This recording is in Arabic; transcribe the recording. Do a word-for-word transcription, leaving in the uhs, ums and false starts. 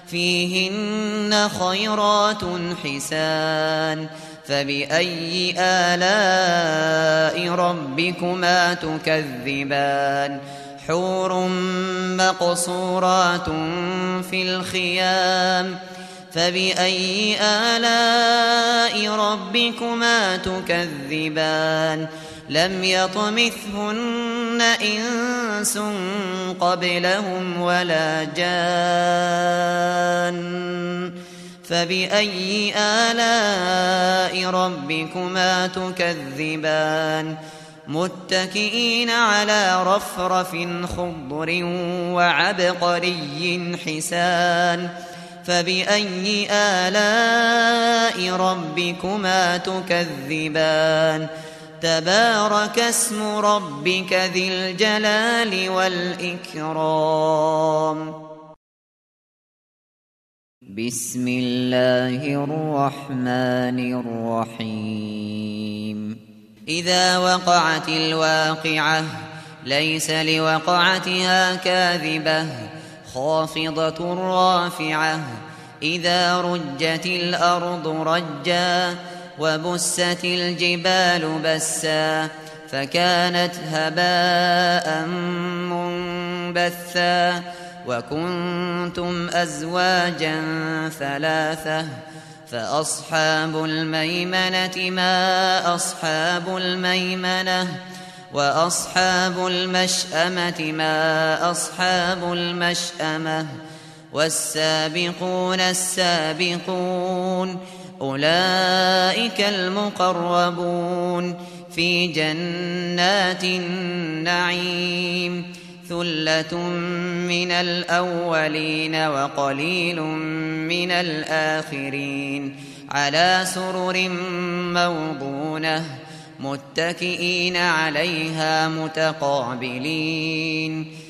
فيهن خيرات حسان فبأي آلاء ربكما تكذبان حور مقصورات في الخيام فبأي آلاء ربكما تكذبان لم يطمثهن إنس قبلهم ولا جان فبأي آلاء ربكما تكذبان متكئين على رفرف خضر وعبقري حسان فبأي آلاء ربكما تكذبان تبارك اسم ربك ذي الجلال والإكرام بسم الله الرحمن الرحيم إذا وقعت الواقعة ليس لوقعتها كاذبة خافضة رافعة إذا رجت الأرض رجا وبست الجبال بسا فكانت هباء منبثا وكنتم أزواجا ثلاثة فأصحاب الميمنة ما أصحاب الميمنة وأصحاب المشأمة ما أصحاب المشأمة والسابقون السابقون أولئك المقربون في جنات النعيم ثلة من الأولين وقليل من الآخرين على سرر موضونة متكئين عليها متقابلين